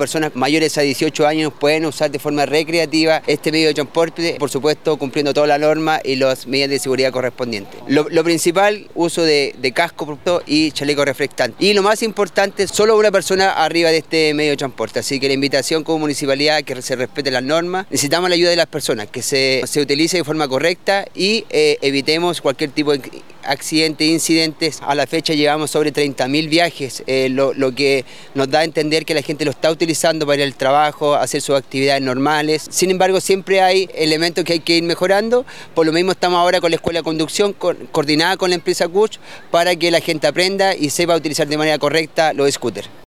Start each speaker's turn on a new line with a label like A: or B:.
A: personas mayores a 18 años pueden usar de forma recreativa este medio de transporte, por supuesto cumpliendo toda la norma y las medidas de seguridad correspondientes. Lo principal, uso de casco y chaleco reflectante. Y lo más importante, solo una persona arriba de este medio de transporte. Así que la invitación como municipalidad que se respeten las normas. Necesitamos la ayuda de las personas, que se utilice de forma correcta y evitemos cualquier tipo de accidentes, incidentes. A la fecha llevamos sobre 30.000 viajes, lo que nos da a entender que la gente lo está utilizando para ir al trabajo, hacer sus actividades normales. Sin embargo, siempre hay elementos que hay que ir mejorando. Por lo mismo estamos ahora con la Escuela de Conducción, coordinada con la empresa Kuch, para que la gente aprenda y sepa utilizar de manera correcta los scooters.